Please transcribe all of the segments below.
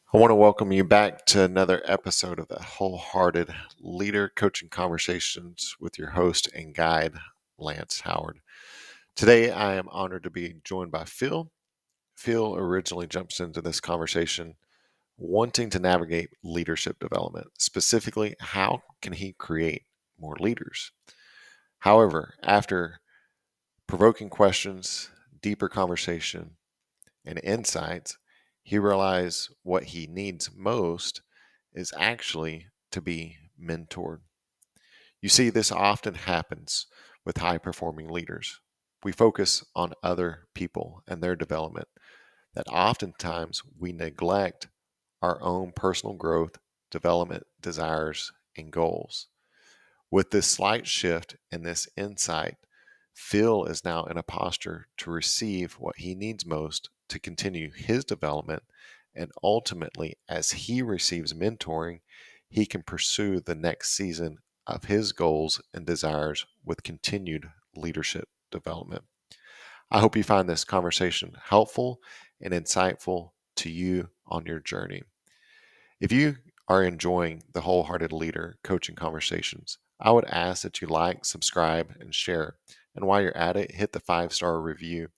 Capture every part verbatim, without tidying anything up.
I want to welcome you back to another episode of the Wholehearted Leader Coaching Conversations with your host and guide, Lance Howard. Today, I am honored to be joined by Phil. Phil originally jumps into this conversation wanting to navigate leadership development. Specifically, how can he create more leaders? However, after provoking questions, deeper conversation, and insights, he realized what he needs most is actually to be mentored. You see, this often happens with high performing leaders. We focus on other people and their development, that oftentimes we neglect our own personal growth, development, desires, and goals. With this slight shift and this insight, Phil is now in a posture to receive what he needs most to continue his development. And ultimately, as he receives mentoring, he can pursue the next season of his goals and desires with continued leadership development. I hope you find this conversation helpful and insightful to you on your journey. If you are enjoying the Wholehearted Leader coaching conversations, I would ask that you like, subscribe, and share. And while you're at it, hit the five-star review.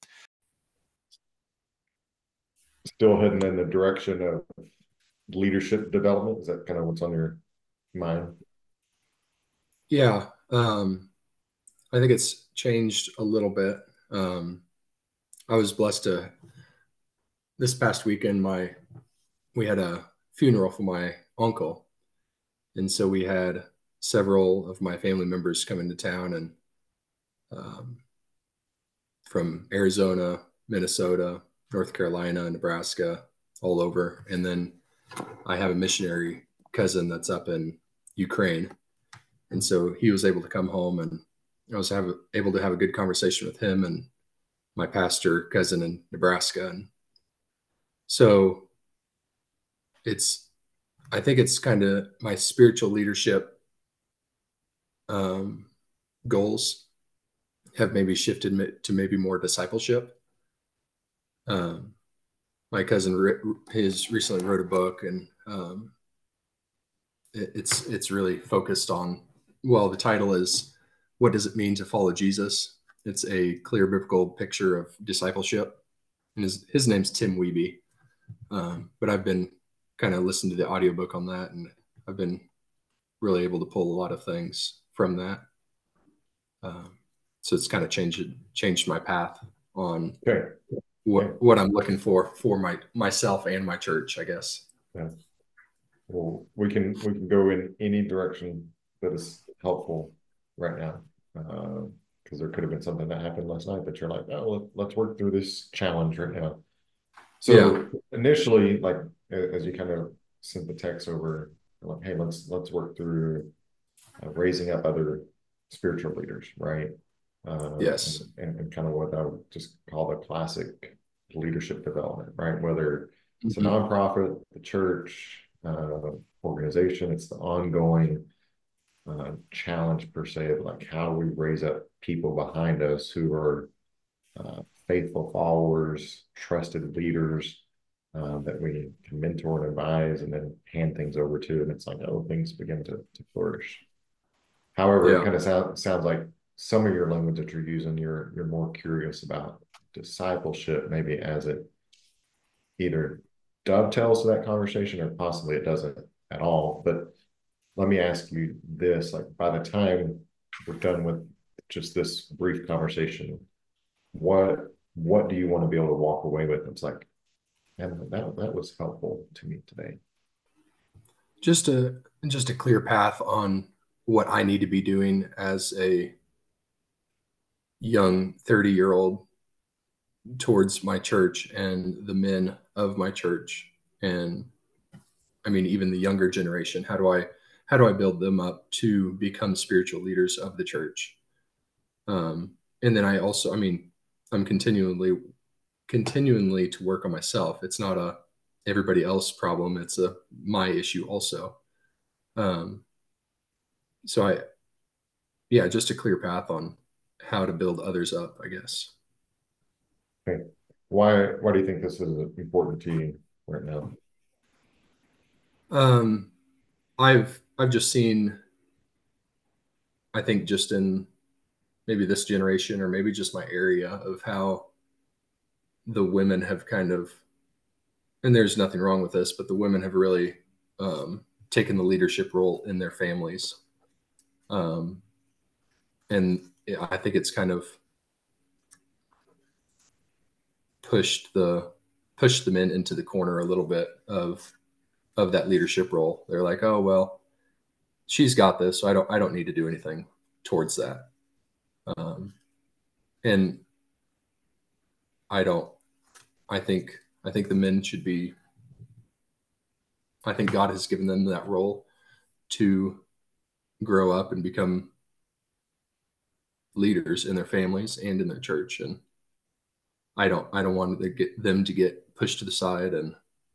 Still heading in the direction of leadership development? Is that kind of what's on your mind? Yeah, um, I think it's changed a little bit. Um, I was blessed to this past weekend. My we had a funeral for my uncle, and so we had several of my family members come into town, and um, from Arizona, Minnesota, North Carolina, Nebraska, all over. And then I have a missionary cousin that's up in Ukraine, and so he was able to come home, and I was have, able to have a good conversation with him and my pastor cousin in Nebraska. And so it's, I think it's kind of my spiritual leadership um, goals have maybe shifted to maybe more discipleship. Um, my cousin has recently wrote a book, and um, it, it's it's really focused on, well, the title is "What Does It Mean to Follow Jesus?" It's a clear biblical picture of discipleship, and his his name's Tim Wiebe. Um, but I've been kind of listening to the audiobook on that, and I've been really able to pull a lot of things from that. Um, so it's kind of changed changed my path on Okay. what Okay. what I'm looking for for my myself and my church, I guess. Yeah. Well, we can we can go in any direction that is helpful right now, because uh, there could have been something that happened last night that you're like, oh, let, let's work through this challenge right now. So Yeah. initially, like as you kind of sent the text over, like, hey, let's let's work through uh, raising up other spiritual leaders, right? Uh, Yes. and, and kind of what I would just call the classic leadership development, right? Whether it's a Mm-hmm. nonprofit, the church, uh, organization, it's the ongoing uh, challenge per se of like how we raise up people behind us who are uh, faithful followers, trusted leaders uh, that we can mentor and advise and then hand things over to. And it's like, oh, things begin to, to flourish. However, it Yeah. kind of sound, sounds like some of your language that you're using, you're you're more curious about discipleship, maybe as it either dovetails to that conversation or possibly it doesn't at all. But let me ask you this: like, by the time we're done with just this brief conversation, what what do you want to be able to walk away with? It's like, and that that was helpful to me today. Just a just a clear path on what I need to be doing as a young thirty year old towards my church and the men of my church, and I mean even the younger generation. How do I how do I build them up to become spiritual leaders of the church? Um, and then I also, I mean, I'm continually continually to work on myself. It's not a everybody else problem. It's a my issue also. Um, so I yeah, just a clear path on how to build others up, I guess. Okay. Why why do you think this is important to you right now? Um, I've I've just seen, I think just in maybe this generation or maybe just my area of how the women have kind of, and there's nothing wrong with this, but the women have really um, taken the leadership role in their families. Um, and I think it's kind of pushed the pushed the men into the corner a little bit of of that leadership role. They're like, oh well, she's got this, so I don't I don't need to do anything towards that. Um, and I don't. I think I think the men should be. I think God has given them that role to grow up and become leaders in their families and in their church. And I don't I don't want to get them to get pushed to the side and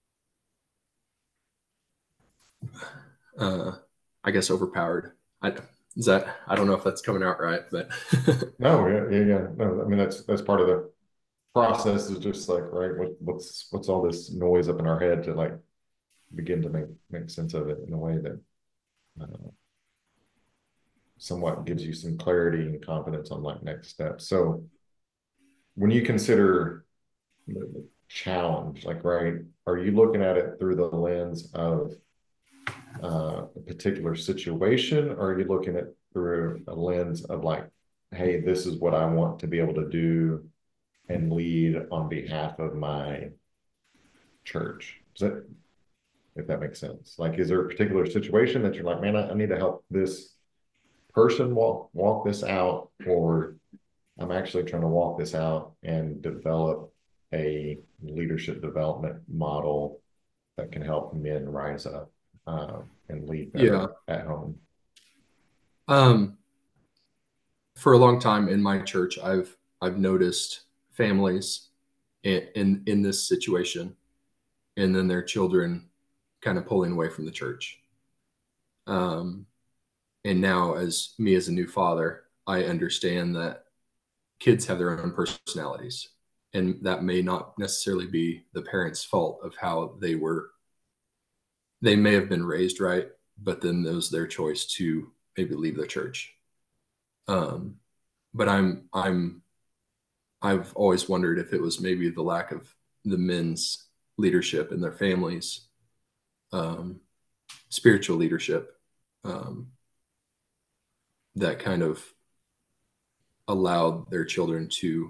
uh, I guess overpowered. I is that I don't know if that's coming out right, but No, yeah, yeah, yeah. No, I mean that's that's part of the process is just like, right, what what's what's all this noise up in our head to like begin to make make sense of it in a way that uh, somewhat gives you some clarity and confidence on like next steps. So when you consider the challenge, like, right, are you looking at it through the lens of uh, a particular situation, or are you looking at through a lens of like, hey, this is what I want to be able to do and lead on behalf of my church? Does that, if that makes sense? Like, is there a particular situation that you're like, man, I, I need to help this person walk walk this out, or I'm actually trying to walk this out and develop a leadership development model that can help men rise up uh, and lead better yeah. at home? Um, for a long time in my church, I've I've noticed families in in, in this situation, and then their children kind of pulling away from the church. Um, and now, as me as a new father, I understand that kids have their own personalities, and that may not necessarily be the parents' fault of how they were. They may have been raised right, but then it was their choice to maybe leave the church. Um, but I'm I'm I've always wondered if it was maybe the lack of the men's leadership in their families, um, spiritual leadership, um, that kind of allowed their children to,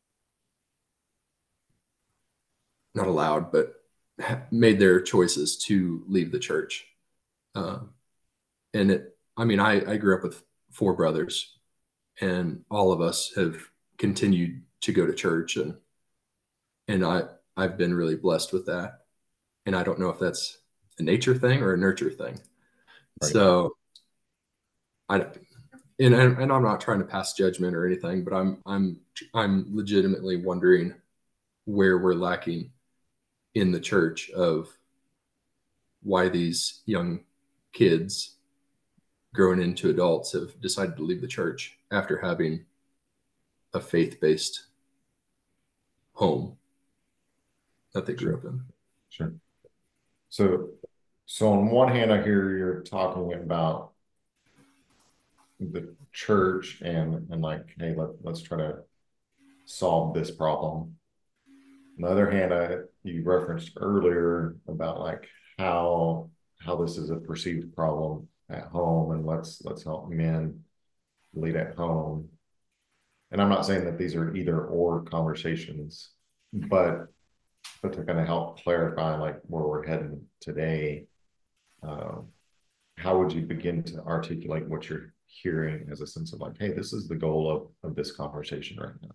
not allowed, but made their choices to leave the church. Um, and it, I mean, I, I grew up with four brothers, and all of us have continued to go to church, and and I I've been really blessed with that. And I don't know if that's a nature thing or a nurture thing. Right. So I and and I'm not trying to pass judgment or anything, but I'm I'm I'm legitimately wondering where we're lacking in the church of why these young kids growing into adults have decided to leave the church after having a faith-based home that they grew Sure. up in. Sure. So, so on one hand, I hear you're talking about the church and and like, hey, let, let's try to solve this problem. On the other hand, I you referenced earlier about like how how this is a perceived problem at home, and let's let's help men lead at home. And I'm not saying that these are either or conversations, but but to kind of help clarify like where we're heading today, uh, how would you begin to articulate what you're hearing as a sense of like, hey, this is the goal of, of this conversation right now?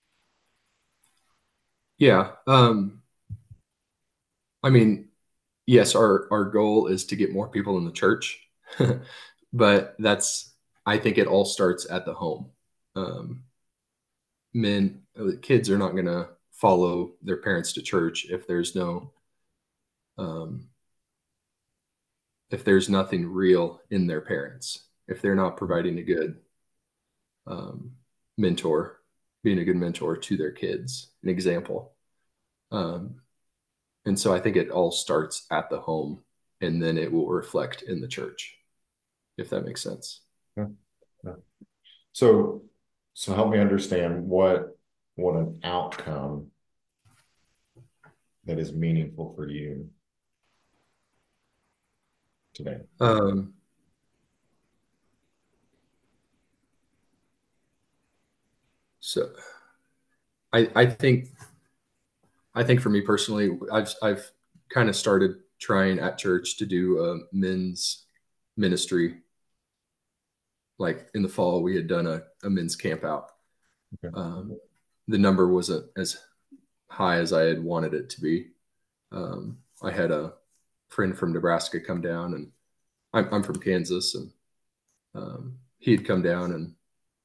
Yeah. Um, I mean, yes, our, our goal is to get more people in the church, but that's, I think it all starts at the home. Um, men, kids are not going to follow their parents to church if there's no, um, if there's nothing real in their parents, if they're not providing a good um, mentor, being a good mentor to their kids, an example. Um, and so I think it all starts at the home. and then it will reflect in the church, if that makes sense. Yeah. Yeah. So, so help me understand what what an outcome that is meaningful for you today. Um, so I, I think, I think for me personally, I've, I've kind of started trying at church to do a men's ministry. Like in the fall, we had done a, a men's camp out. Okay. Um, the number wasn't as high as I had wanted it to be. Um, I had a friend from Nebraska come down, and I'm, I'm from Kansas, and um, he had come down, and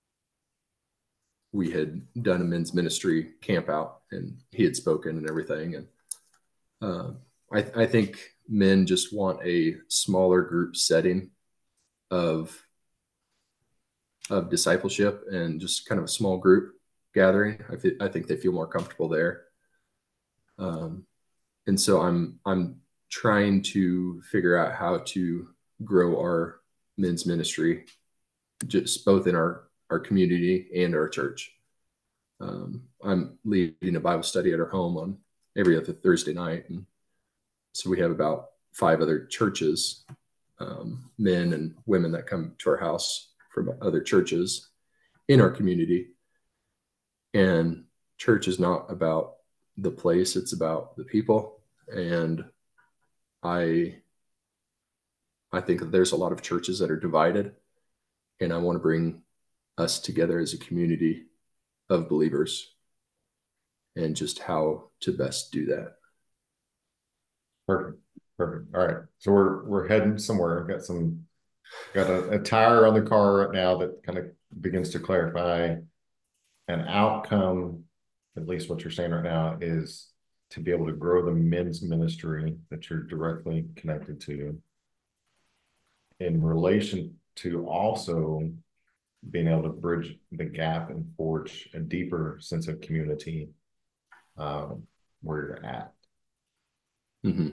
we had done a men's ministry camp out, and he had spoken and everything. And uh, I, I think men just want a smaller group setting of of discipleship and just kind of a small group gathering. I, th- I think they feel more comfortable there. Um, and so I'm I'm trying to figure out how to grow our men's ministry, just both in our our community and our church. Um, I'm leading a Bible study at our home on every other Thursday night, and so we have about five other churches, um, men and women that come to our house from other churches in our community. And church is not about the place; it's about the people. And I I think that there's a lot of churches that are divided, and I want to bring us together as a community of believers and just how to best do that. Perfect. Perfect. All right. So we're we're heading somewhere. Got some got a, a tire on the car right now that kind of begins to clarify an outcome, at least what you're saying right now, is to be able to grow the men's ministry that you're directly connected to in relation to also being able to bridge the gap and forge a deeper sense of community um, where you're at. Mm-hmm.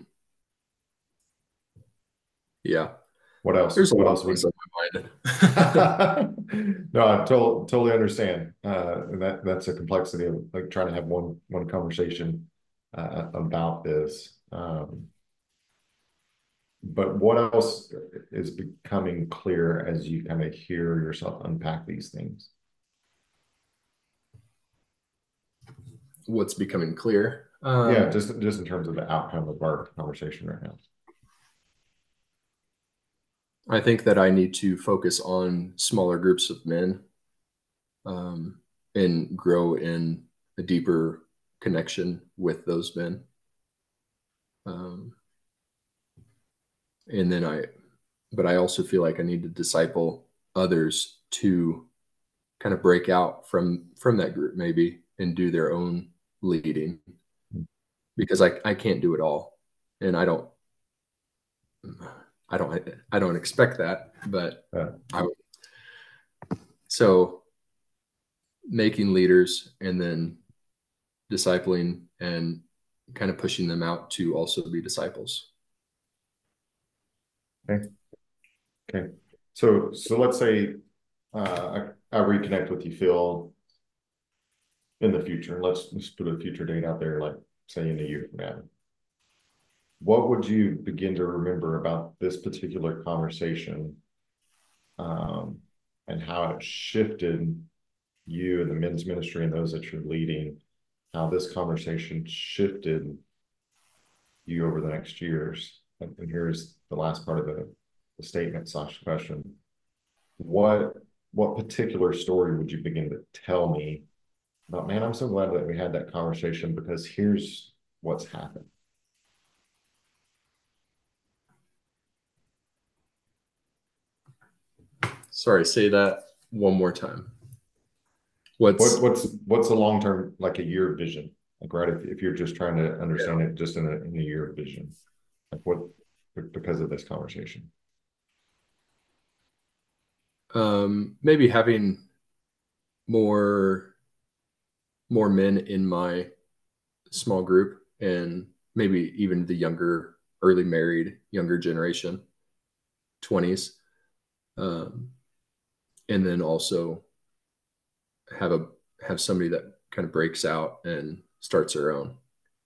Yeah. What else? There's a what lot else of things would... on my mind. No, I to totally understand. Uh, that that's a complexity of like trying to have one one conversation uh, about this. Um, but what else is becoming clear as you kind of hear yourself unpack these things? What's becoming clear? Um, yeah, just just in terms of the outcome of our conversation right now. I think that I need to focus on smaller groups of men um, and grow in a deeper connection with those men. Um, and then I, but I also feel like I need to disciple others to kind of break out from from that group maybe and do their own leading, because I, I can't do it all, and I don't I don't I don't expect that, but yeah. I so making leaders and then discipling and kind of pushing them out to also be disciples. Okay. Okay. So so let's say uh, I, I reconnect with you, Phil, in the future. Let's just put a future date out there, like say in a year from now. What would you begin to remember about this particular conversation um, and how it shifted you and the men's ministry and those that you're leading, how this conversation shifted you over the next years? And, and here's the last part of the, the statement slash question. What, what particular story would you begin to tell me about, man, I'm so glad that we had that conversation because here's what's happened? Sorry, say that one more time. What's what, what's what's a long term, like a year vision? Like, right, if, if you're just trying to understand yeah. it just in a, in a year vision, like what, because of this conversation? Um, maybe having more more men in my small group, and maybe even the younger early married, younger generation, twenties. Um, and then also have a have somebody that kind of breaks out and starts their own.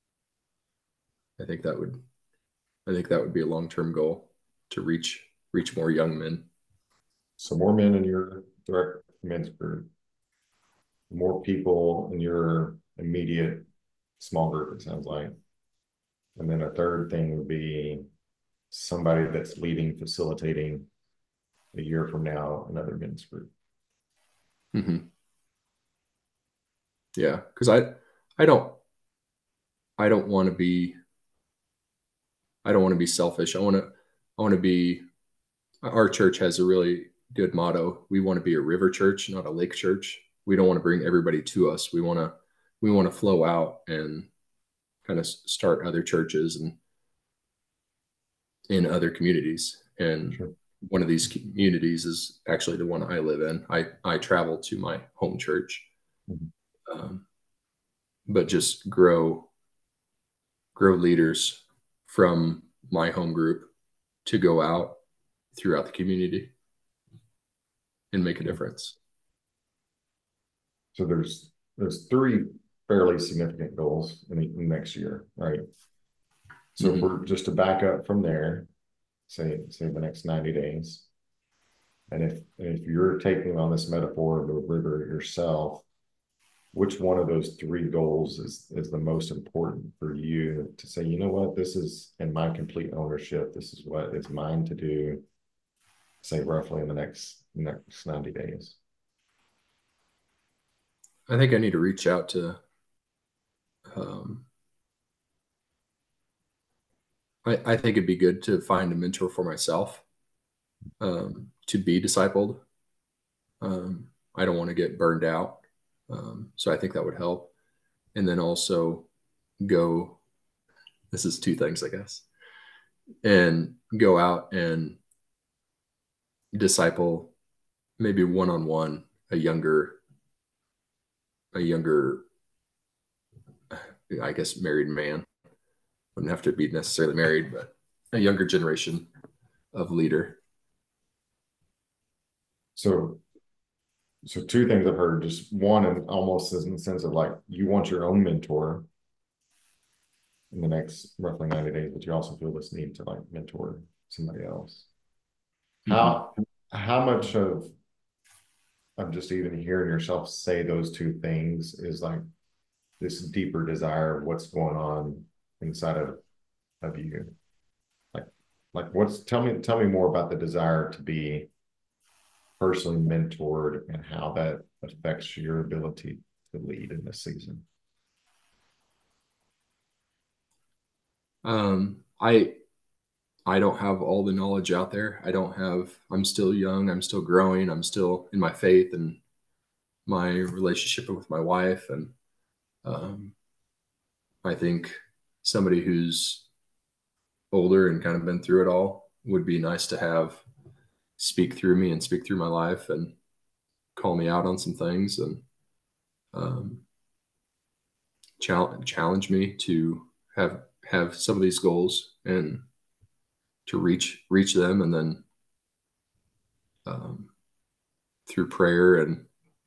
I think that would I think that would be a long-term goal to reach reach more young men. So more men in your direct men's group, more people in your immediate small group, it sounds like. And then a third thing would be somebody that's leading, facilitating a year from now, another men's group. Mm-hmm. Yeah, because I I don't I don't want to be I don't want to be selfish. I want to I want to be our church has a really good motto. We want to be a river church, not a lake church. We don't want to bring everybody to us. We want to we want to flow out and kind of start other churches and in other communities. And Sure. one of these communities is actually the one I live in. I I travel to my home church, Mm-hmm. um, but just grow grow leaders from my home group to go out throughout the community and make a difference. So there's there's three fairly significant goals in the, in the next year, right? So Mm-hmm. if we're just to back up from there, say say the next ninety days, and if if you're taking on this metaphor of the river yourself, which one of those three goals is is the most important for you to say, you know what, this is in my complete ownership. This is what is mine to do, say roughly in the next next ninety days. I think I need to reach out to um, I, I think it'd be good to find a mentor for myself, um, to be discipled. Um, I don't want to get burned out. Um, so I think that would help. And then also go, this is two things, I guess, and go out and disciple maybe one on one a younger, a younger, I guess, married man. Wouldn't have to be necessarily married, but a younger generation of leader. So so two things I've heard, just one, and almost in the sense of like you want your own mentor in the next roughly ninety days, but you also feel this need to like mentor somebody else. Mm-hmm. How how much of of just even hearing yourself say those two things is like this deeper desire of what's going on inside of of you? Like like what's tell me tell me more about the desire to be personally mentored and how that affects your ability to lead in this season. Um, I I don't have all the knowledge out there. I don't have, I'm still young. I'm still growing. I'm still in my faith and my relationship with my wife. And um, I think somebody who's older and kind of been through it all would be nice to have speak through me and speak through my life and call me out on some things and um, challenge, challenge me to have, have some of these goals and to reach, reach them. And then um, through prayer and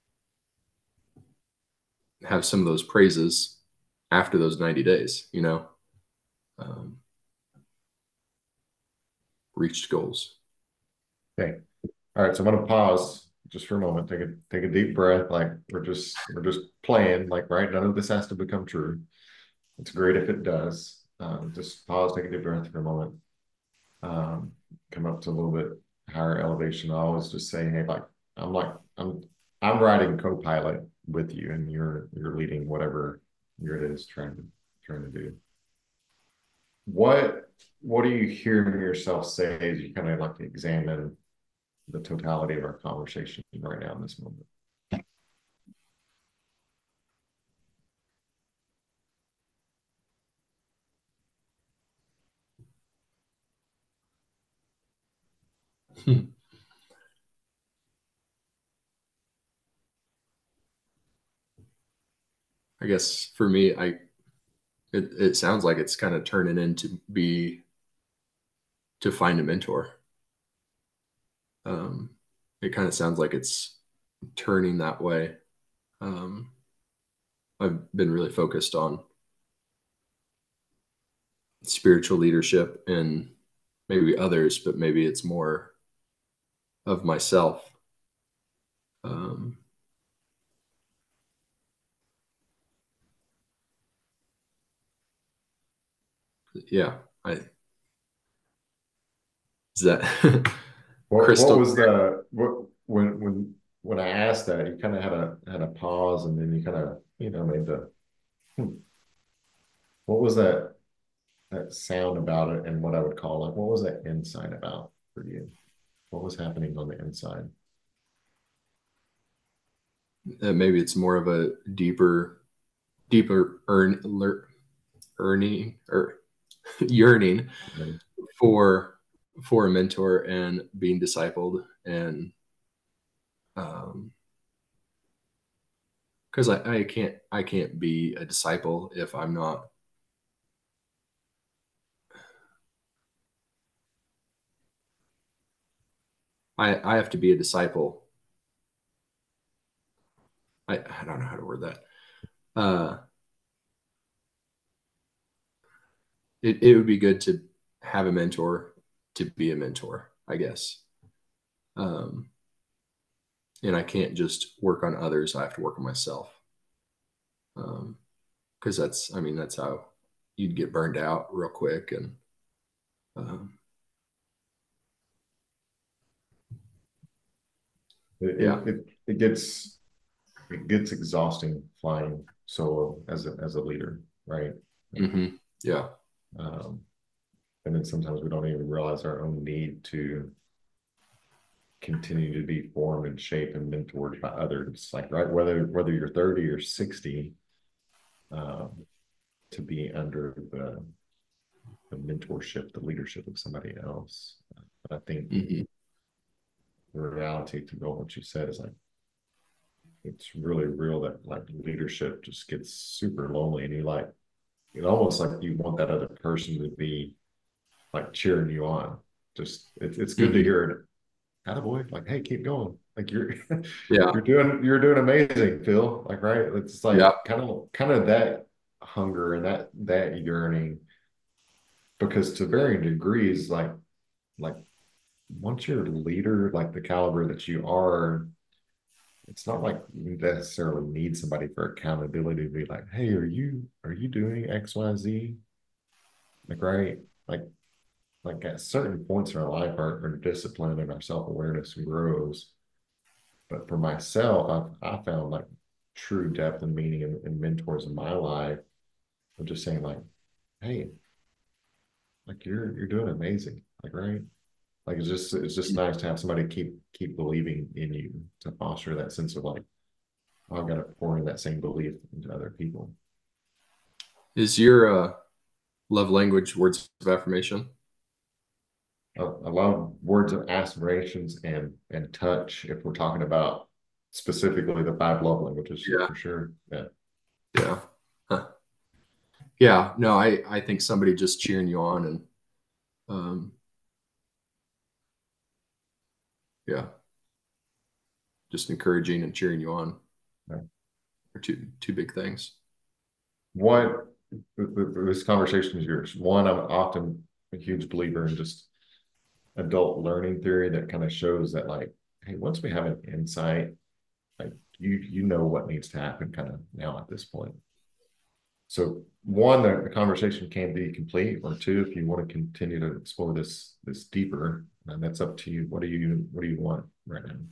have some of those praises after those ninety days, you know, um, reached goals. Okay. All right. So I'm gonna pause just for a moment. Take a take a deep breath. Like we're just we're just playing. Like right. None of this has to become true. It's great if it does. Um, just pause. Take a deep breath for a moment. Um, come up to a little bit higher elevation. I always just say, hey, like I'm like I'm I'm riding co-pilot with you, and you're you're leading whatever you're it is trying to trying to do. What what are you hearing yourself say as you kind of like examine the totality of our conversation right now in this moment? I guess for me, I it, it sounds like it's kind of turning into be to find a mentor. Um, it kind of sounds like it's turning that way. Um, I've been really focused on spiritual leadership and maybe others, but maybe it's more of myself. Um, yeah, I is that What what crystal was clear? the what when when when I asked that, you kind of had a had a pause, and then you kind of, you know, made the hmm, what was that that sound about it, and what I would call it, what was that insight about for you? What was happening on the inside? Uh, maybe it's more of a deeper, deeper earn, lear, earning or yearning Maybe. for for a mentor and being discipled, and um because I, I can't I can't be a disciple if I'm not I, I have to be a disciple. I, I don't know how to word that. Uh, it, it would be good to have a mentor to be a mentor, I guess. Um, and I can't just work on others. I have to work on myself. Um, because that's, I mean, that's how you'd get burned out real quick. And um, It, yeah. it it it gets it gets exhausting flying solo as a as a leader, right? Hmm. Yeah. Um, and then sometimes we don't even realize our own need to continue to be formed and shaped and mentored by others. Like, right, whether whether you're thirty or sixty, um, to be under the the mentorship, the leadership of somebody else. But I think Hmm. the reality, to go on what you said, is like it's really real that like leadership just gets super lonely, and you like it almost like you want that other person to be like cheering you on. Just it's it's good to Hmm. hear it. Attaboy, like, hey, keep going. Like you're Yeah. you're doing you're doing amazing, Phil. Like, right? It's like Yeah. kind of kind of that hunger and that that yearning, because to varying degrees, like like once you're a leader, like the caliber that you are, it's not like you necessarily need somebody for accountability to be like, hey, are you are you doing X, Y, Z? Like, right? Like like at certain points in our life, our, our discipline and our self-awareness grows. But for myself, I've I found like true depth and meaning in, in mentors in my life of just saying like, hey, like you're you're doing amazing. Like, right? Like it's just it's just nice to have somebody keep keep believing in you, to foster that sense of like, oh, I've got to pour in that same belief into other people. Is your uh, love language words of affirmation? I, I love words of aspirations and and touch, if we're talking about specifically the five love languages, Yeah. for sure. Yeah. Yeah. Huh. Yeah. No, I, I think somebody just cheering you on and um, yeah, just encouraging and cheering you on Yeah. are two two big things. What this conversation is yours. One, I'm often a huge believer in just adult learning theory that kind of shows that like, hey, once we have an insight, like you you know what needs to happen kind of now at this point. So one, the, the conversation can be complete, or two, if you want to continue to explore this this deeper, and that's up to you. What do you what do you want right now?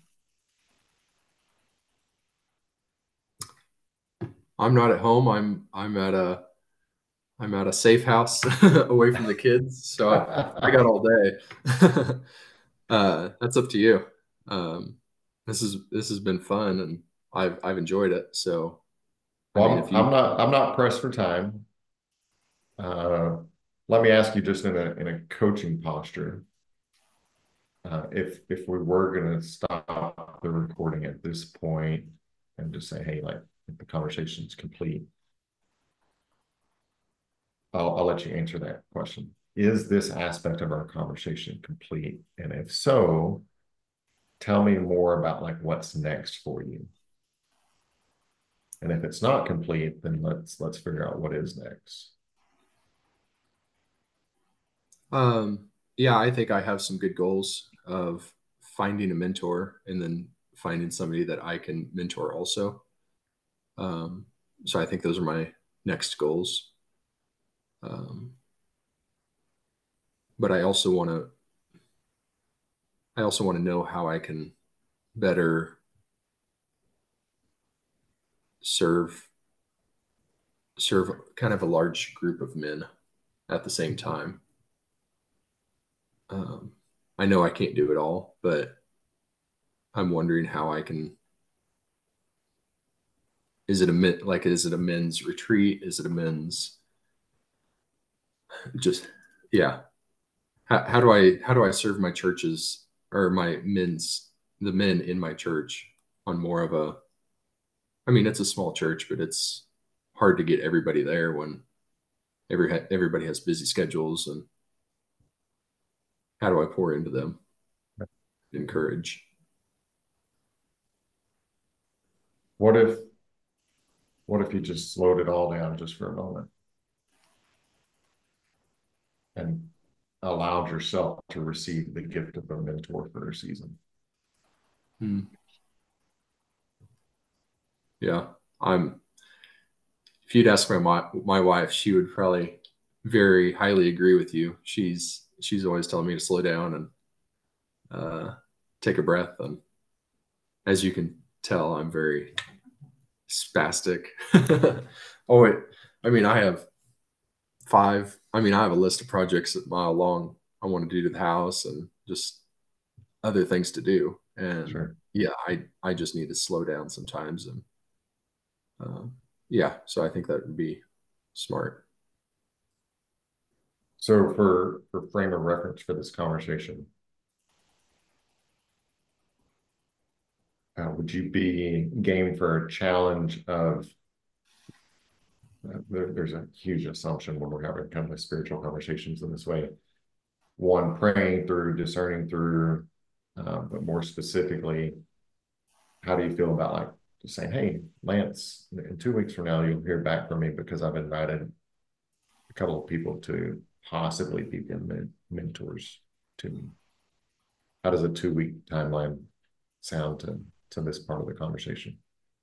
I'm not at home. I'm I'm at a I'm at a safe house away from the kids, so I, I got all day. uh, that's up to you. Um, this is this has been fun, and I've I've enjoyed it. So, I mean, Well, if I'm, you, I'm not I'm not pressed for time. Uh, Let me ask you, just in a in a coaching posture, uh, if if we were going to stop the recording at this point and just say, hey, like if the conversation's complete, I'll I'll let you answer that question. is this aspect of our conversation complete? And if so, tell me more about like what's next for you. And if it's not complete, then let's let's figure out what is next. Um, yeah, I think I have some good goals of finding a mentor and then finding somebody that I can mentor also. Um, so I think those are my next goals. Um, but I also want to, I also want to know how I can better serve, serve kind of a large group of men at the same time. Um, I know I can't do it all, but I'm wondering how I can. Is it a men, like is it a men's retreat? Is it a men's just yeah? How, how do I how do I serve my churches or my men's the men in my church on more of a? I mean, it's a small church, but it's hard to get everybody there when every everybody has busy schedules. And how do I pour into them? Encourage. What if what if you just slowed it all down just for a moment and allowed yourself to receive the gift of a mentor for a season? Hmm. Yeah, I'm. If you'd ask my my wife, she would probably very highly agree with you. She's she's always telling me to slow down and uh, take a breath. And as you can tell, I'm very spastic. Oh wait, I mean, I have five. I mean, I have a list of projects a mile long I want to do to the house and just other things to do. And Sure. yeah, I I just need to slow down sometimes. And um, yeah, so I think that would be smart. So for for frame of reference for this conversation, uh, would you be game for a challenge of uh, there, there's a huge assumption when we're having kind of spiritual conversations in this way. One, praying through, discerning through, uh, but more specifically, how do you feel about like just saying, hey, Lance, in two weeks from now, you'll hear back from me because I've invited a couple of people to possibly be men mentors to me. How does a two week timeline sound to, to this part of the conversation?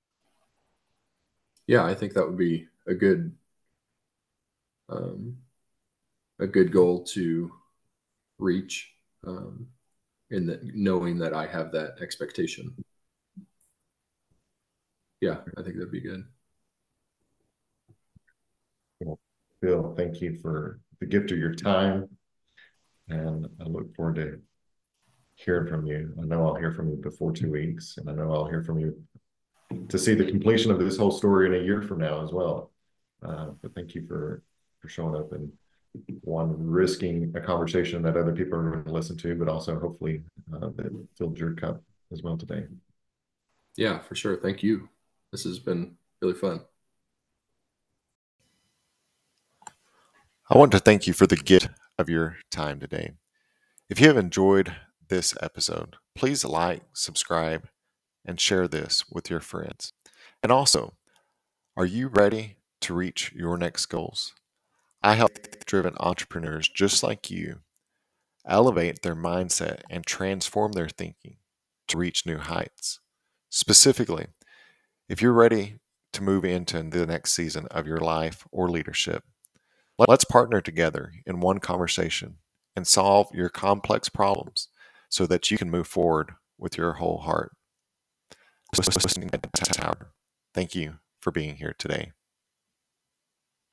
Yeah, I think that would be a good um, a good goal to reach, um, in that knowing that I have that expectation. Yeah, I think that'd be good. Well, Phil, thank you for the gift of your time. And I look forward to hearing from you. I know I'll hear from you before two weeks, and I know I'll hear from you to see the completion of this whole story in a year from now as well. Uh, but thank you for for showing up and one risking a conversation that other people are going to listen to, but also hopefully uh, that filled your cup as well today. Yeah, for sure. Thank you. This has been really fun. I want to thank you for the gift of your time today. If you have enjoyed this episode, please like, subscribe, and share this with your friends. And also, are you ready to reach your next goals? I help driven entrepreneurs just like you elevate their mindset and transform their thinking to reach new heights. Specifically, if you're ready to move into the next season of your life or leadership, let's partner together in one conversation and solve your complex problems so that you can move forward with your whole heart. Thank you for being here today.